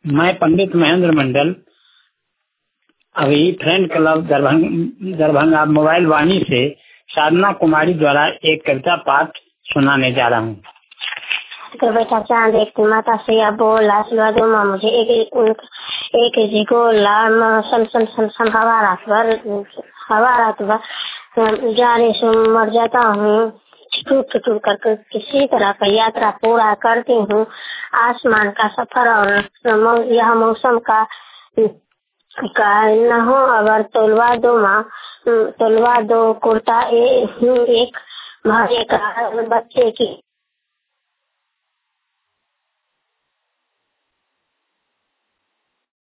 मैं पंडित महेंद्र मंडल अभी friend club Darbhanga mobile Vani से साधना कुमारी द्वारा एक कविता पाठ सुनाने जा रहा हूँ। बेटा चांद एक माता से या बोल आशीर्वाद दो माँ मुझे एक जी को लाम सम सम सम सम हवा रात भर जाने से मर जाता हूँ। टूट कर किसी तरह का यात्रा पूरा करती हूँ। आसमान का सफर और यह मौसम का न हो अगर तोलवा दो माँ, तोलवा दो कुर्ता एक भरे का बच्चे की